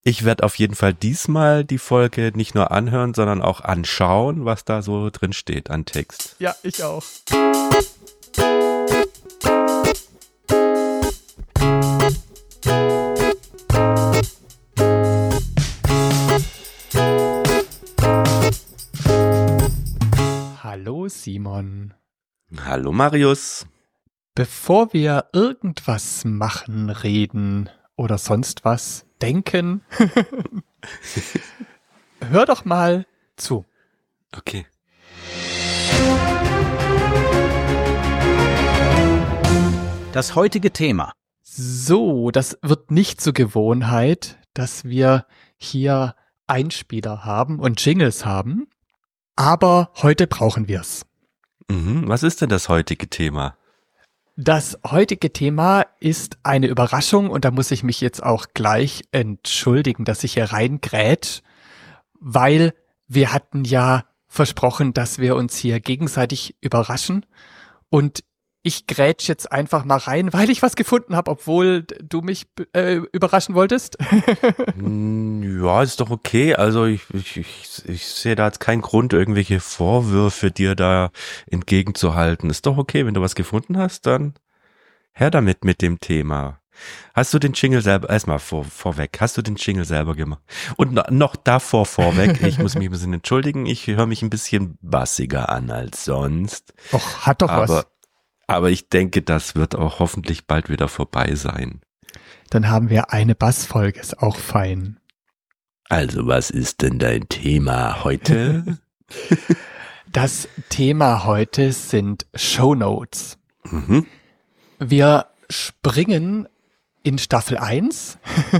Ich werde auf jeden Fall diesmal die Folge nicht nur anhören, sondern auch anschauen, was da so drin steht an Text. Ja, ich auch. Hallo Simon. Hallo Marius. Bevor wir irgendwas machen, reden oder sonst was denken, hör doch mal zu. Okay. Das heutige Thema. So, das wird nicht zur Gewohnheit, dass wir hier Einspieler haben und Jingles haben, aber heute brauchen wir es. Was ist denn das heutige Thema? Das heutige Thema ist eine Überraschung und da muss ich mich jetzt auch gleich entschuldigen, dass ich hier reingrätsch, weil wir hatten ja versprochen, dass wir uns hier gegenseitig überraschen und ich grätsch jetzt einfach mal rein, weil ich was gefunden habe, obwohl du mich überraschen wolltest. Ja, ist doch okay. Also ich sehe da jetzt keinen Grund, irgendwelche Vorwürfe dir da entgegenzuhalten. Ist doch okay, wenn du was gefunden hast, dann her damit mit dem Thema. Hast du den Jingle selber, erstmal vorweg, hast du den Jingle selber gemacht? Und noch davor vorweg, ich muss mich ein bisschen entschuldigen, ich höre mich ein bisschen bassiger an als sonst. Och, hat doch was. Aber ich denke, das wird auch hoffentlich bald wieder vorbei sein. Dann haben wir eine Bassfolge, ist auch fein. Also, was ist denn dein Thema heute? Das Thema heute sind Shownotes. Mhm. Wir springen in Staffel 1.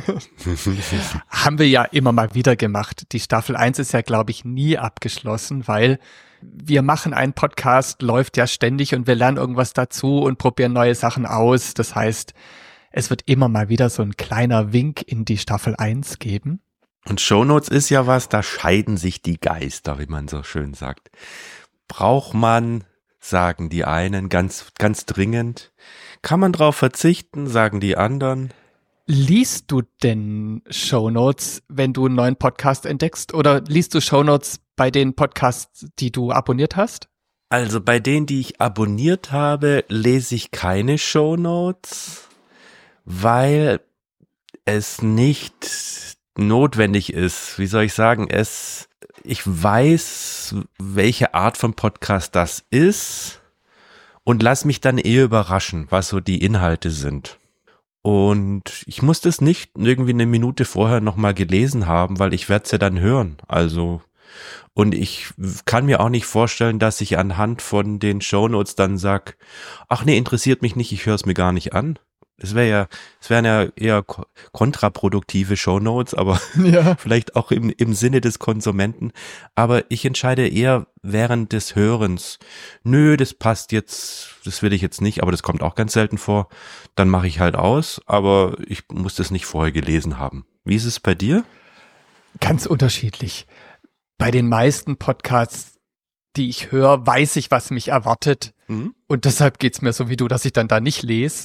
Haben wir ja immer mal wieder gemacht. Die Staffel 1 ist ja, glaube ich, nie abgeschlossen, weil wir machen einen Podcast, läuft ja ständig und wir lernen irgendwas dazu und probieren neue Sachen aus. Das heißt, es wird immer mal wieder so ein kleiner Wink in die Staffel 1 geben. Und Shownotes ist ja was, da scheiden sich die Geister, wie man so schön sagt. Braucht man, sagen die einen, ganz, ganz dringend. Kann man drauf verzichten, sagen die anderen. Liest du denn Shownotes, wenn du einen neuen Podcast entdeckst? Oder liest du Shownotes bei den Podcasts, die du abonniert hast? Also bei denen, die ich abonniert habe, lese ich keine Shownotes, weil es nicht notwendig ist. Wie soll ich sagen? Ich weiß, welche Art von Podcast das ist und lass mich dann eher überraschen, was so die Inhalte sind. Und ich muss das nicht irgendwie eine Minute vorher nochmal gelesen haben, weil ich werde es ja dann hören. Also, und ich kann mir auch nicht vorstellen, dass ich anhand von den Shownotes dann sag, ach nee, interessiert mich nicht, ich höre es mir gar nicht an. Es wären ja eher kontraproduktive Shownotes, aber Ja. vielleicht auch im Sinne des Konsumenten. Aber ich entscheide eher während des Hörens, nö, das passt jetzt, das will ich jetzt nicht, aber das kommt auch ganz selten vor. Dann mache ich halt aus, aber ich muss das nicht vorher gelesen haben. Wie ist es bei dir? Ganz unterschiedlich. Bei den meisten Podcasts, die ich höre, weiß ich, was mich erwartet. Und deshalb geht's mir so wie du, dass ich dann da nicht lese.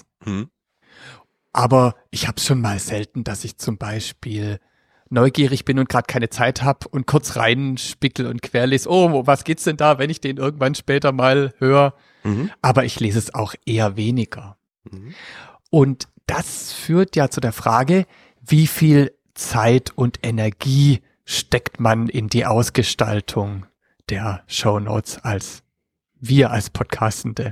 Aber ich habe schon mal selten, dass ich zum Beispiel neugierig bin und gerade keine Zeit habe und kurz reinspickel und querlese, oh, was geht's denn da, wenn ich den irgendwann später mal höre? Aber ich lese es auch eher weniger. Und das führt ja zu der Frage, wie viel Zeit und Energie steckt man in die Ausgestaltung der Shownotes als Podcastende.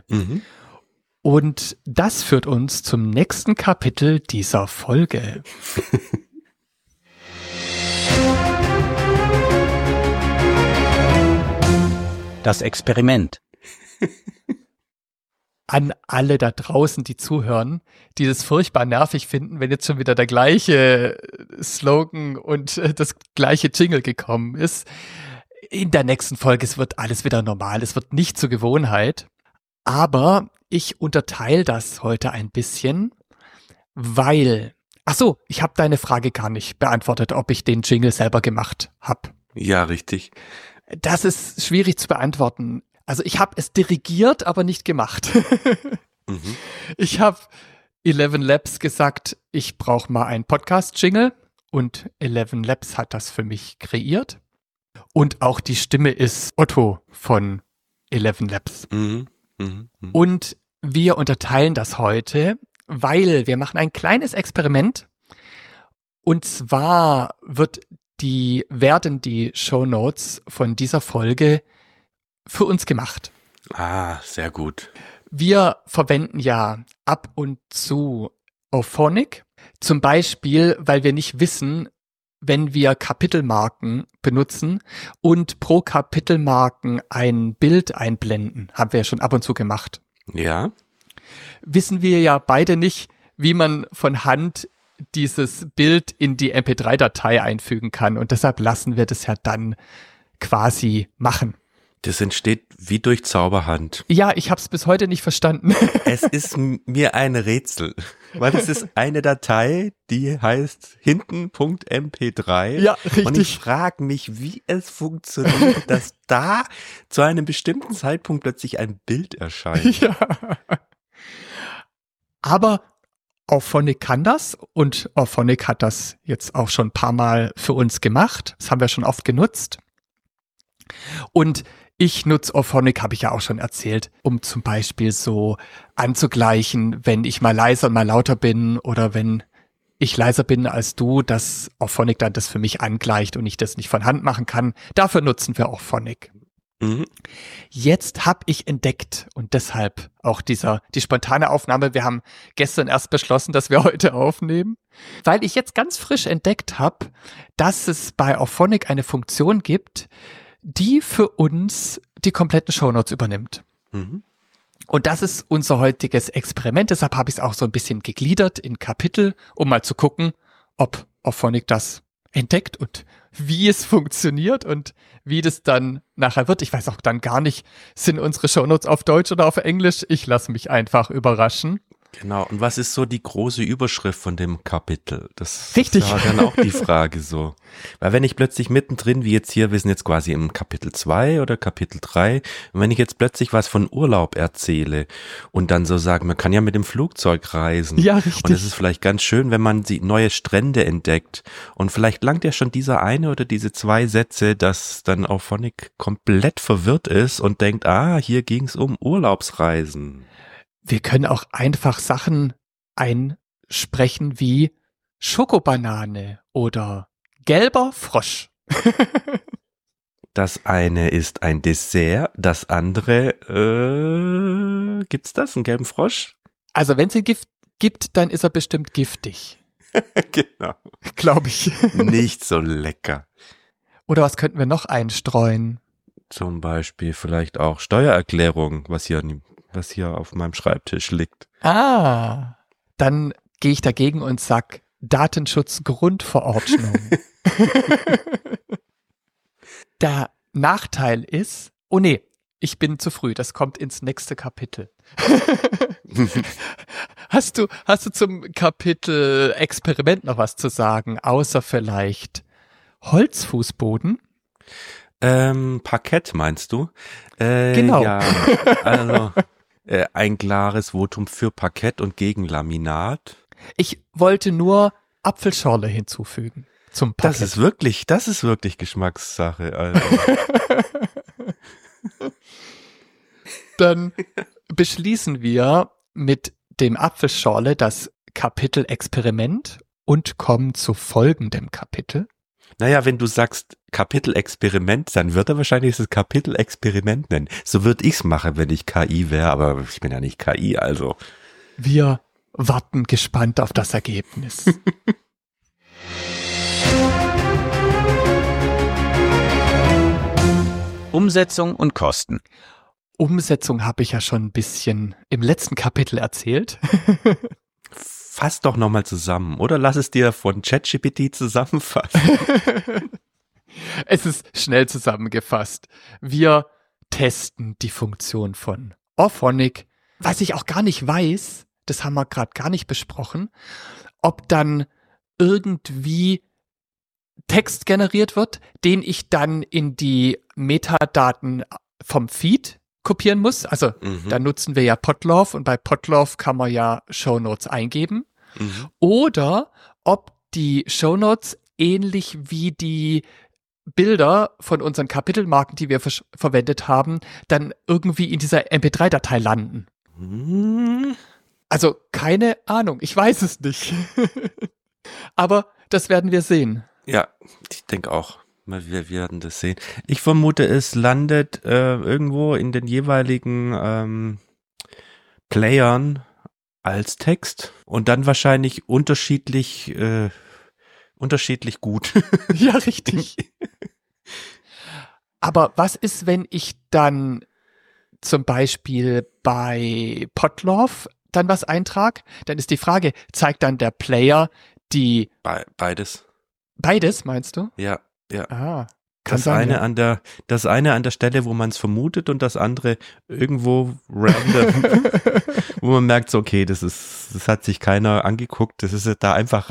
Und das führt uns zum nächsten Kapitel dieser Folge. Das Experiment. An alle da draußen, die zuhören, die das furchtbar nervig finden, wenn jetzt schon wieder der gleiche Slogan und das gleiche Jingle gekommen ist. In der nächsten Folge, es wird alles wieder normal, es wird nicht zur Gewohnheit. Aber ich unterteile das heute ein bisschen, weil, ich habe deine Frage gar nicht beantwortet, ob ich den Jingle selber gemacht habe. Ja, richtig. Das ist schwierig zu beantworten. Also ich habe es dirigiert, aber nicht gemacht. Ich habe 11 Labs gesagt, ich brauche mal einen Podcast-Jingle und 11 Labs hat das für mich kreiert. Und auch die Stimme ist Otto von 11 Labs. Und wir unterteilen das heute, weil wir machen ein kleines Experiment. Und zwar werden die Shownotes von dieser Folge für uns gemacht. Ah, sehr gut. Wir verwenden ja ab und zu Auphonic, zum Beispiel, weil wir nicht wissen, wenn wir Kapitelmarken benutzen und pro Kapitelmarken ein Bild einblenden, haben wir ja schon ab und zu gemacht. Ja. Wissen wir ja beide nicht, wie man von Hand dieses Bild in die MP3-Datei einfügen kann und deshalb lassen wir das ja dann quasi machen. Das entsteht wie durch Zauberhand. Ja, ich habe es bis heute nicht verstanden. Es ist mir ein Rätsel, weil es ist eine Datei, die heißt hinten.mp3. Ja, richtig. Und ich frage mich, wie es funktioniert, dass da zu einem bestimmten Zeitpunkt plötzlich ein Bild erscheint. Ja. Aber Auphonic kann das und Auphonic hat das jetzt auch schon ein paar Mal für uns gemacht. Das haben wir schon oft genutzt. Und ich nutze Auphonic, habe ich ja auch schon erzählt, um zum Beispiel so anzugleichen, wenn ich mal leiser und mal lauter bin oder wenn ich leiser bin als du, dass Auphonic dann das für mich angleicht und ich das nicht von Hand machen kann. Dafür nutzen wir Auphonic. Jetzt habe ich entdeckt und deshalb auch die spontane Aufnahme. Wir haben gestern erst beschlossen, dass wir heute aufnehmen, weil ich jetzt ganz frisch entdeckt habe, dass es bei Auphonic eine Funktion gibt, die für uns die kompletten Shownotes übernimmt. Und das ist unser heutiges Experiment. Deshalb habe ich es auch so ein bisschen gegliedert in Kapitel, um mal zu gucken, ob Auphonic das entdeckt und wie es funktioniert und wie das dann nachher wird. Ich weiß auch dann gar nicht, sind unsere Shownotes auf Deutsch oder auf Englisch? Ich lasse mich einfach überraschen. Genau, und was ist so die große Überschrift von dem Kapitel? Das Richtig. war dann auch die Frage so. Weil wenn ich plötzlich mittendrin, wie jetzt hier, wir sind jetzt quasi im Kapitel 2 oder Kapitel 3, und wenn ich jetzt plötzlich was von Urlaub erzähle und dann so sage, man kann ja mit dem Flugzeug reisen. Ja, richtig. Und es ist vielleicht ganz schön, wenn man die neue Strände entdeckt und vielleicht langt ja schon dieser eine oder diese 2 Sätze, dass dann Auphonic komplett verwirrt ist und denkt, hier ging's um Urlaubsreisen. Wir können auch einfach Sachen einsprechen wie Schokobanane oder gelber Frosch. Das eine ist ein Dessert, das andere, gibt's das, einen gelben Frosch? Also wenn es ihn gibt, dann ist er bestimmt giftig. Genau. Glaube ich. Nicht so lecker. Oder was könnten wir noch einstreuen? Zum Beispiel vielleicht auch Steuererklärung, was hier auf meinem Schreibtisch liegt. Dann gehe ich dagegen und sag Datenschutzgrundverordnung. Der Nachteil ist, ich bin zu früh, das kommt ins nächste Kapitel. Hast du zum Kapitel Experiment noch was zu sagen, außer vielleicht Holzfußboden? Parkett meinst du? Genau. Ja, also ein klares Votum für Parkett und gegen Laminat. Ich wollte nur Apfelschorle hinzufügen zum Parkett. Das ist wirklich Geschmackssache. Also. Dann beschließen wir mit dem Apfelschorle das Kapitel Experiment und kommen zu folgendem Kapitel. Naja, wenn du sagst Kapitel Experiment, dann wird er wahrscheinlich das Kapitel Experiment nennen. So würde ich's machen, wenn ich KI wäre, aber ich bin ja nicht KI, also. Wir warten gespannt auf das Ergebnis. Umsetzung und Kosten. Umsetzung habe ich ja schon ein bisschen im letzten Kapitel erzählt. Fass doch nochmal zusammen, oder lass es dir von ChatGPT zusammenfassen. Es ist schnell zusammengefasst. Wir testen die Funktion von Auphonic. Was ich auch gar nicht weiß, das haben wir gerade gar nicht besprochen, ob dann irgendwie Text generiert wird, den ich dann in die Metadaten vom Feed kopieren muss. Also da nutzen wir ja Podlove und bei Podlove kann man ja Shownotes eingeben. Oder ob die Shownotes ähnlich wie die Bilder von unseren Kapitelmarken, die wir verwendet haben, dann irgendwie in dieser MP3-Datei landen. Also keine Ahnung, ich weiß es nicht. Aber das werden wir sehen. Ja, ich denke auch. Wir werden das sehen. Ich vermute, es landet irgendwo in den jeweiligen Playern als Text und dann wahrscheinlich unterschiedlich gut. Ja, richtig. Aber was ist, wenn ich dann zum Beispiel bei Podlove dann was eintrage? Dann ist die Frage, zeigt dann der Player die... Beides. Beides, meinst du? Ja. Ah, Das eine an der Stelle, wo man es vermutet und das andere irgendwo random, wo man merkt, so, okay, das hat sich keiner angeguckt, das ist da einfach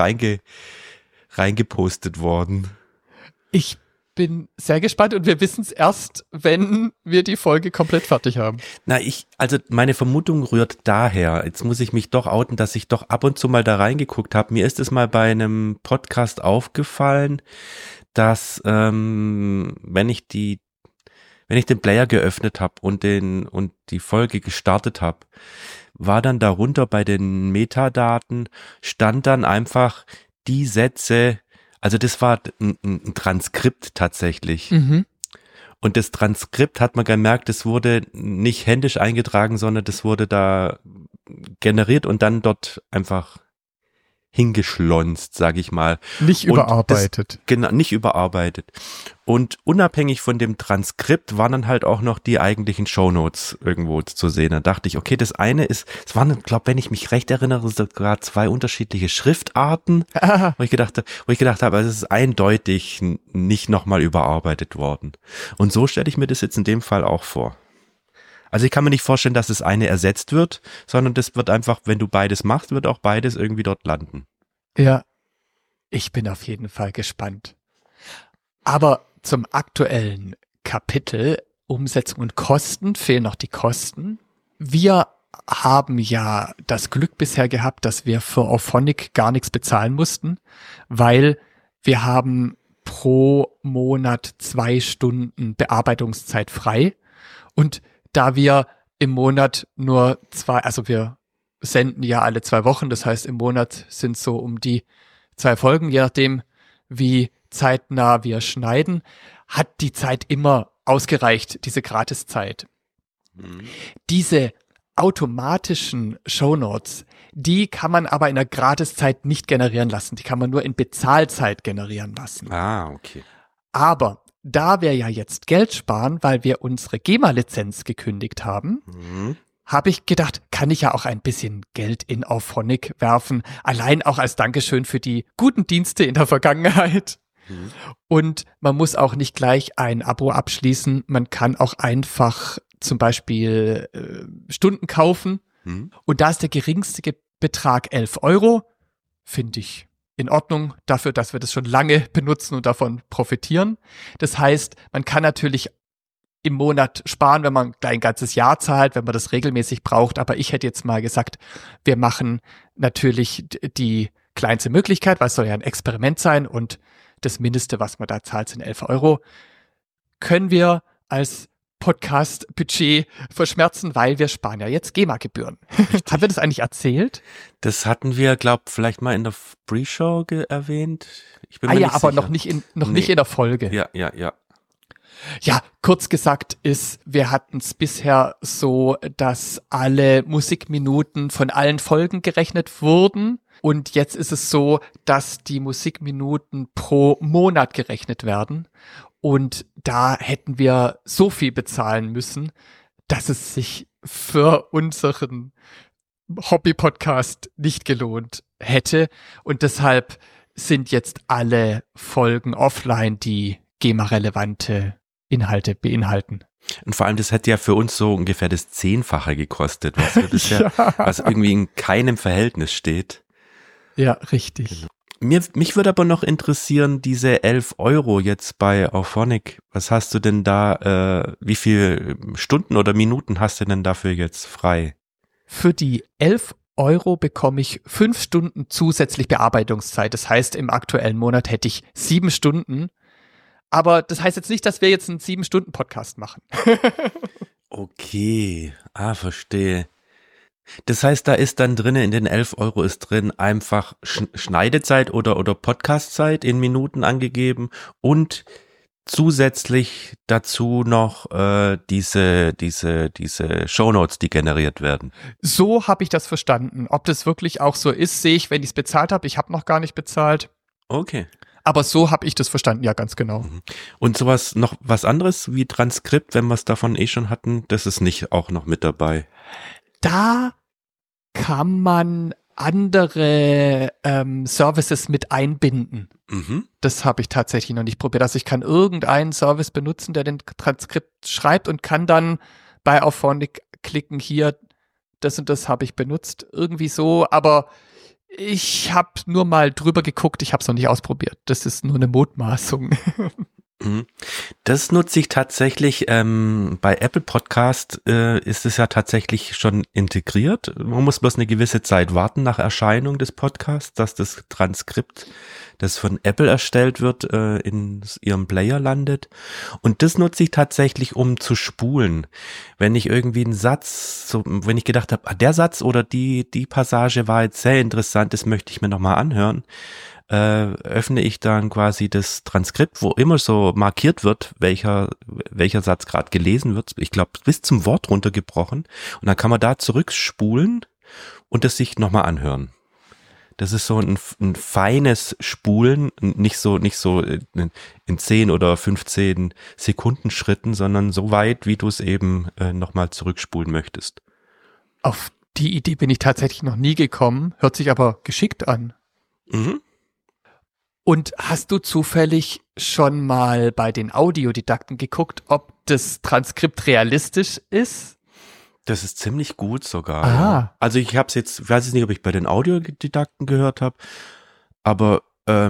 reingepostet worden. Ich bin sehr gespannt und wir wissen es erst, wenn wir die Folge komplett fertig haben. Also meine Vermutung rührt daher. Jetzt muss ich mich doch outen, dass ich doch ab und zu mal da reingeguckt habe. Mir ist es mal bei einem Podcast aufgefallen, dass wenn ich den Player geöffnet habe und die Folge gestartet habe, war dann darunter bei den Metadaten, stand dann einfach die Sätze, also das war ein Transkript tatsächlich. Mhm. Und das Transkript hat man gemerkt, das wurde nicht händisch eingetragen, sondern das wurde da generiert und dann dort einfach hingeschlonzt, sage ich mal. Nicht überarbeitet. Genau, nicht überarbeitet. Und unabhängig von dem Transkript waren dann halt auch noch die eigentlichen Shownotes irgendwo zu sehen. Da dachte ich, okay, das eine ist, es waren, glaube, wenn ich mich recht erinnere, sogar 2 unterschiedliche Schriftarten, wo ich gedacht habe, es ist eindeutig nicht nochmal überarbeitet worden. Und so stelle ich mir das jetzt in dem Fall auch vor. Also ich kann mir nicht vorstellen, dass das eine ersetzt wird, sondern das wird einfach, wenn du beides machst, wird auch beides irgendwie dort landen. Ja, ich bin auf jeden Fall gespannt. Aber zum aktuellen Kapitel Umsetzung und Kosten fehlen noch die Kosten. Wir haben ja das Glück bisher gehabt, dass wir für Auphonic gar nichts bezahlen mussten, weil wir haben pro Monat 2 Stunden Bearbeitungszeit frei und da wir im Monat nur 2, also wir senden ja alle 2 Wochen, das heißt im Monat sind so um die 2 Folgen, je nachdem wie zeitnah wir schneiden, hat die Zeit immer ausgereicht, diese Gratiszeit. Diese automatischen Shownotes, die kann man aber in der Gratiszeit nicht generieren lassen, die kann man nur in Bezahlzeit generieren lassen. Ah, okay. Aber da wir ja jetzt Geld sparen, weil wir unsere GEMA-Lizenz gekündigt haben, habe ich gedacht, kann ich ja auch ein bisschen Geld in Auphonic werfen, allein auch als Dankeschön für die guten Dienste in der Vergangenheit. Und man muss auch nicht gleich ein Abo abschließen, man kann auch einfach zum Beispiel Stunden kaufen und da ist der geringste Betrag 11 €, finde ich in Ordnung dafür, dass wir das schon lange benutzen und davon profitieren. Das heißt, man kann natürlich im Monat sparen, wenn man ein ganzes Jahr zahlt, wenn man das regelmäßig braucht. Aber ich hätte jetzt mal gesagt, wir machen natürlich die kleinste Möglichkeit, weil es soll ja ein Experiment sein und das Mindeste, was man da zahlt, sind 11 €. Können wir als Podcast-Budget verschmerzen, weil wir sparen ja jetzt GEMA-Gebühren. Haben wir das eigentlich erzählt? Das hatten wir, glaube vielleicht mal in der Pre-Show erwähnt. Ich bin mir ja, nicht aber sicher. nicht in der Folge. Ja. Ja, kurz gesagt ist, wir hatten es bisher so, dass alle Musikminuten von allen Folgen gerechnet wurden. Und jetzt ist es so, dass die Musikminuten pro Monat gerechnet werden. Und da hätten wir so viel bezahlen müssen, dass es sich für unseren Hobby-Podcast nicht gelohnt hätte. Und deshalb sind jetzt alle Folgen offline, die GEMA-relevante Inhalte beinhalten. Und vor allem, das hätte ja für uns so ungefähr das 10-fache gekostet, was irgendwie in keinem Verhältnis steht. Ja, richtig. Mich würde aber noch interessieren, diese 11 € jetzt bei Auphonic. Was hast du denn da, wie viel Stunden oder Minuten hast du denn dafür jetzt frei? Für die 11 Euro bekomme ich 5 Stunden zusätzlich Bearbeitungszeit. Das heißt, im aktuellen Monat hätte ich 7 Stunden. Aber das heißt jetzt nicht, dass wir jetzt einen 7-Stunden-Podcast machen. Okay, verstehe. Das heißt, da ist dann drin, in den 11 Euro ist drin einfach Schneidezeit oder Podcastzeit in Minuten angegeben und zusätzlich dazu noch diese Shownotes, die generiert werden. So habe ich das verstanden. Ob das wirklich auch so ist, sehe ich, wenn ich es bezahlt habe. Ich habe noch gar nicht bezahlt. Okay. Aber so habe ich das verstanden, ja, ganz genau. Und sowas, noch was anderes wie Transkript, wenn wir es davon schon hatten, das ist nicht auch noch mit dabei. Da kann man andere Services mit einbinden. Das habe ich tatsächlich noch nicht probiert. Also ich kann irgendeinen Service benutzen, der den Transkript schreibt und kann dann bei Auphonic klicken, hier, das und das habe ich benutzt. Irgendwie so, aber ich habe nur mal drüber geguckt, ich habe es noch nicht ausprobiert. Das ist nur eine Mutmaßung. Das nutze ich tatsächlich, bei Apple Podcast ist es ja tatsächlich schon integriert. Man muss bloß eine gewisse Zeit warten nach Erscheinung des Podcasts, dass das Transkript, das von Apple erstellt wird, in ihrem Player landet. Und das nutze ich tatsächlich, um zu spulen. Wenn ich irgendwie einen Satz, wenn ich gedacht habe, der Satz oder die Passage war jetzt sehr interessant, das möchte ich mir nochmal anhören, öffne ich dann quasi das Transkript, wo immer so markiert wird, welcher Satz gerade gelesen wird. Ich glaube, bis zum Wort runtergebrochen. Und dann kann man da zurückspulen und es sich nochmal anhören. Das ist so ein feines Spulen, nicht so in 10 oder 15 Sekunden Schritten, sondern so weit, wie du es eben nochmal zurückspulen möchtest. Auf die Idee bin ich tatsächlich noch nie gekommen, hört sich aber geschickt an. Und hast du zufällig schon mal bei den Audiodidakten geguckt, ob das Transkript realistisch ist? Das ist ziemlich gut sogar. Ah. Ja. Also ich habe es jetzt, weiß ich nicht, ob ich bei den Audiodidakten gehört habe, aber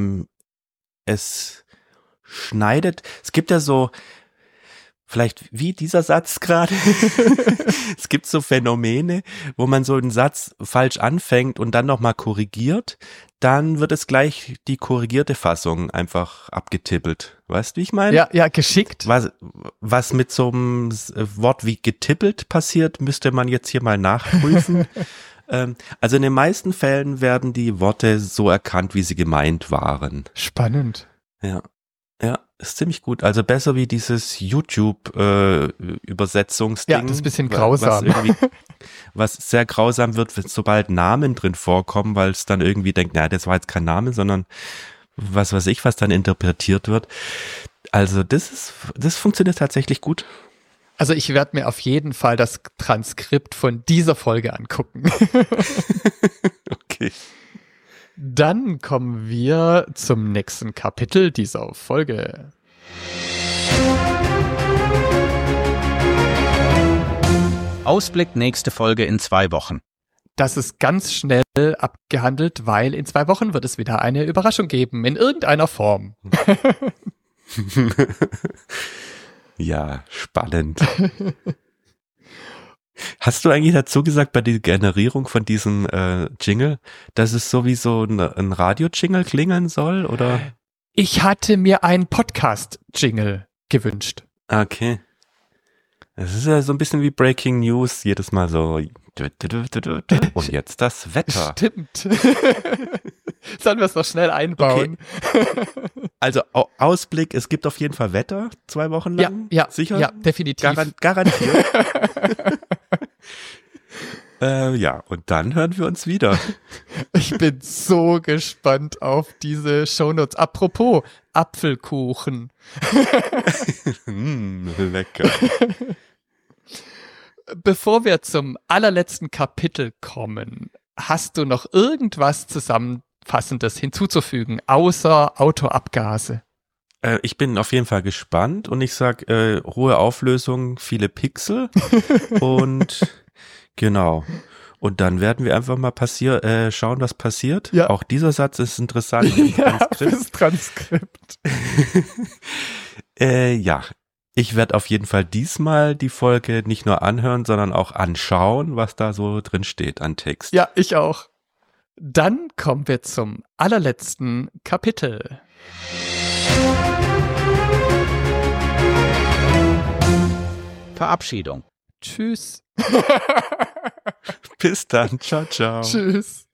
es schneidet, es gibt ja so, vielleicht wie dieser Satz gerade, es gibt so Phänomene, wo man so einen Satz falsch anfängt und dann nochmal korrigiert, dann wird es gleich die korrigierte Fassung einfach abgetippelt. Weißt du, wie ich meine? Ja, geschickt. Was mit so einem Wort wie getippelt passiert, müsste man jetzt hier mal nachprüfen. Also in den meisten Fällen werden die Worte so erkannt, wie sie gemeint waren. Spannend. Ja, ist ziemlich gut. Also besser wie dieses YouTube-Übersetzungsding. Ja, das ist ein bisschen grausam. Was sehr grausam wird, sobald Namen drin vorkommen, weil es dann irgendwie denkt, na, das war jetzt kein Name, sondern was weiß ich, was dann interpretiert wird. Also das funktioniert tatsächlich gut. Also ich werde mir auf jeden Fall das Transkript von dieser Folge angucken. Okay. Dann kommen wir zum nächsten Kapitel dieser Folge. Ausblick nächste Folge in 2 Wochen. Das ist ganz schnell abgehandelt, weil in 2 Wochen wird es wieder eine Überraschung geben, in irgendeiner Form. Ja, spannend. Hast du eigentlich dazu gesagt, bei der Generierung von diesem Jingle, dass es sowieso ein Radio-Jingle klingeln soll, oder? Ich hatte mir einen Podcast-Jingle gewünscht. Okay. Es ist ja so ein bisschen wie Breaking News, jedes Mal so. Und jetzt das Wetter. Stimmt. Sollen wir es noch schnell einbauen? Okay. Also Ausblick, es gibt auf jeden Fall Wetter, 2 Wochen lang. Ja, sicher? Ja, definitiv. Garantiert. Ja, und dann hören wir uns wieder. Ich bin so gespannt auf diese Shownotes. Apropos Apfelkuchen. Lecker. Bevor wir zum allerletzten Kapitel kommen, hast du noch irgendwas Zusammenfassendes hinzuzufügen, außer Autoabgase? Ich bin auf jeden Fall gespannt und ich sag hohe Auflösung, viele Pixel und genau. Und dann werden wir einfach mal schauen, was passiert. Ja. Auch dieser Satz ist interessant im Ja, Transkript. das Transkript. Ja, Ich werde auf jeden Fall diesmal die Folge nicht nur anhören, sondern auch anschauen, was da so drin steht an Text. Ja, ich auch. Dann kommen wir zum allerletzten Kapitel. Verabschiedung. Tschüss. Bis dann. Ciao, ciao. Tschüss.